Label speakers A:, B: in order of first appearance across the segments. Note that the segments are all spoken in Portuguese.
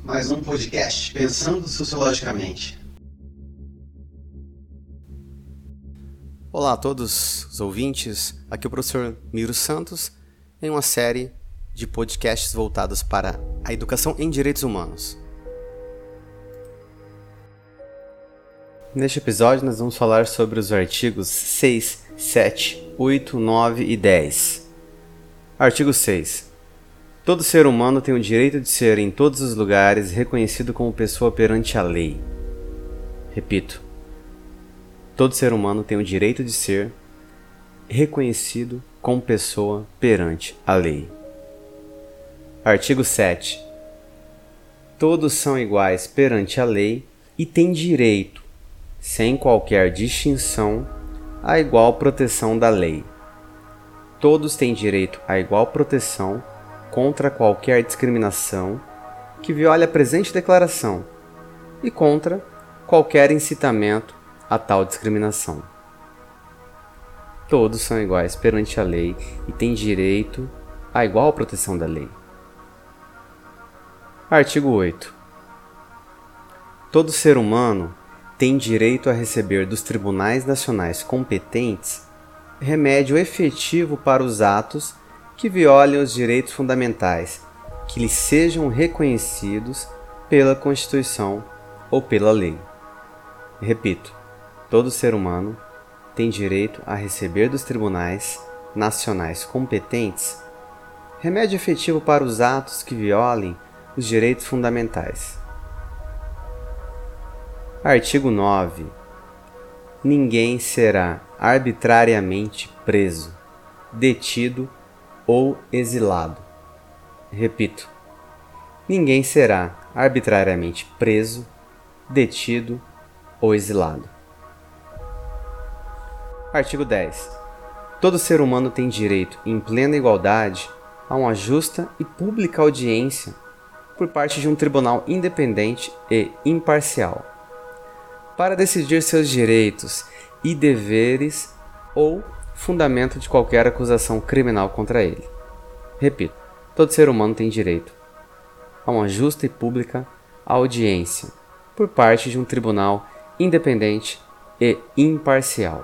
A: mais um podcast Pensando Sociologicamente.
B: Olá a todos os ouvintes, aqui é o professor Miro Santos em uma série de podcasts voltados para a educação em direitos humanos. Neste episódio nós vamos falar sobre os artigos 6, 7, 8, 9 e 10. Artigo 6. Todo ser humano tem o direito de ser em todos os lugares reconhecido como pessoa perante a lei. Repito. Todo ser humano tem o direito de ser reconhecido como pessoa perante a lei. Artigo 7. Todos são iguais perante a lei e têm direito, sem qualquer distinção, à igual proteção da lei. Todos têm direito à igual proteção contra qualquer discriminação que viole a presente declaração e contra qualquer incitamento a tal discriminação. Todos são iguais perante a lei e têm direito à igual proteção da lei. Artigo 8. Todo ser humano tem direito a receber dos tribunais nacionais competentes remédio efetivo para os atos que violem os direitos fundamentais, que lhe sejam reconhecidos pela Constituição ou pela lei. Repito, todo ser humano tem direito a receber dos tribunais nacionais competentes remédio efetivo para os atos que violem os direitos fundamentais. Artigo 9. Ninguém será arbitrariamente preso, detido ou exilado. Repito, ninguém será arbitrariamente preso, detido ou exilado. Artigo 10. Todo ser humano tem direito, em plena igualdade, a uma justa e pública audiência por parte de um tribunal independente e imparcial, para decidir seus direitos e deveres ou fundamento de qualquer acusação criminal contra ele. Repito, todo ser humano tem direito a uma justa e pública audiência por parte de um tribunal independente e imparcial.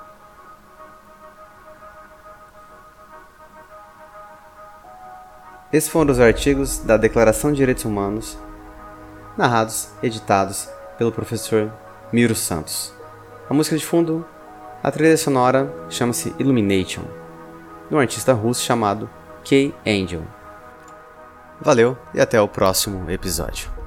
B: Esses foram os artigos da Declaração de Direitos Humanos, narrados, editados pelo professor Miro Santos. A música de fundo, a trilha sonora, chama-se Illumination, de um artista russo chamado K. Angel. Valeu e até o próximo episódio.